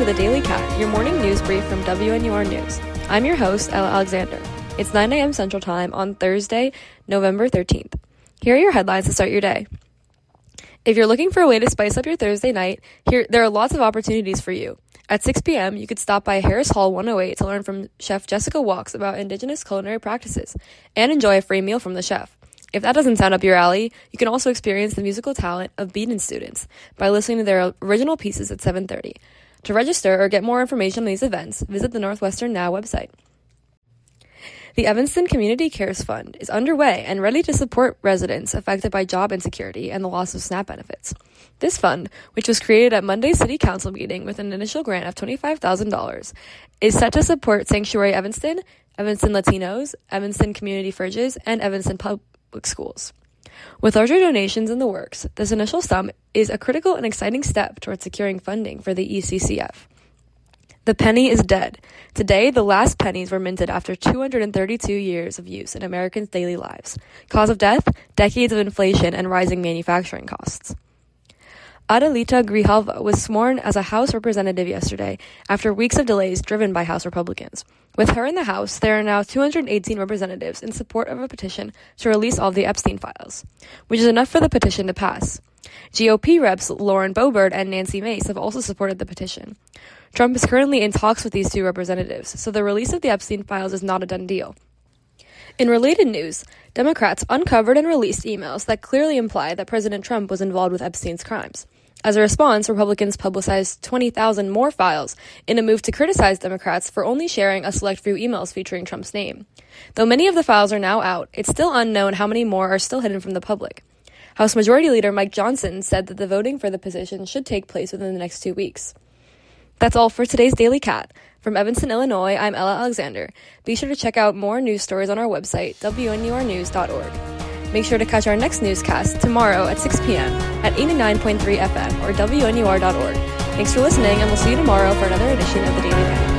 to the Daily Cat, your morning news brief from WNUR News. I'm your host, Ella Alexander. It's 9 a.m. Central Time on Thursday, November 13th. Here are your headlines to start your day. If you're looking for a way to spice up your Thursday night, there are lots of opportunities for you. At 6 p.m., you could stop by Harris Hall 108 to learn from Chef Jessica Walks about Indigenous culinary practices and enjoy a free meal from the chef. If that doesn't sound up your alley, you can also experience the musical talent of Beaton students by listening to their original pieces at 7:30. To register or get more information on these events, visit the Northwestern Now website. The Evanston Community Cares Fund is underway and ready to support residents affected by job insecurity and the loss of SNAP benefits. This fund, which was created at Monday's City Council meeting with an initial grant of $25,000, is set to support Sanctuary Evanston, Evanston Latinos, Evanston Community Fridges, and Evanston Public Schools. With larger donations in the works, this initial sum is a critical and exciting step towards securing funding for the ECCF. The penny is dead. Today, the last pennies were minted after 232 years of use in Americans' daily lives. Cause of death? Decades of inflation and rising manufacturing costs. Adelita Grijalva was sworn as a House representative yesterday after weeks of delays driven by House Republicans. With her in the House, there are now 218 representatives in support of a petition to release all the Epstein files, which is enough for the petition to pass. GOP reps Lauren Boebert and Nancy Mace have also supported the petition. Trump is currently in talks with these two representatives, so the release of the Epstein files is not a done deal. In related news, Democrats uncovered and released emails that clearly imply that President Trump was involved with Epstein's crimes. As a response, Republicans publicized 20,000 more files in a move to criticize Democrats for only sharing a select few emails featuring Trump's name. Though many of the files are now out, it's still unknown how many more are still hidden from the public. House Majority Leader Mike Johnson said that the voting for the position should take place within the next 2 weeks. That's all for today's Daily Cat. From Evanston, Illinois, I'm Ella Alexander. Be sure to check out more news stories on our website, WNURnews.org. Make sure to catch our next newscast tomorrow at 6 p.m. at 89.3 FM or WNUR.org. Thanks for listening, and we'll see you tomorrow for another edition of the Daily Cat.